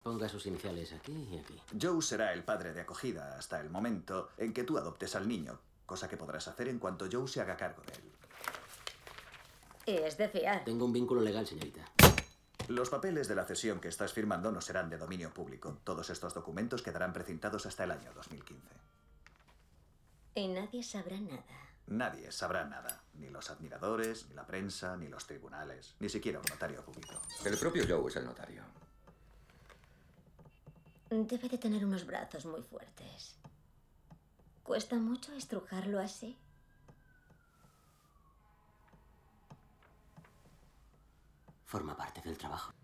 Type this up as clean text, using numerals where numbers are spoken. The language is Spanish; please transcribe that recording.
Ponga sus iniciales aquí y aquí. Joe será el padre de acogida hasta el momento en que tú adoptes al niño, cosa que podrás hacer en cuanto Joe se haga cargo de él. Y es de fiar. Tengo un vínculo legal, señorita. Los papeles de la cesión que estás firmando no serán de dominio público. Todos estos documentos quedarán precintados hasta el año 2015. Y nadie sabrá nada. Nadie sabrá nada. Ni los admiradores, ni la prensa, ni los tribunales. Ni siquiera un notario público. El propio Joe es el notario. Debe de tener unos brazos muy fuertes. ¿Cuesta mucho estrujarlo así? Forma parte del trabajo.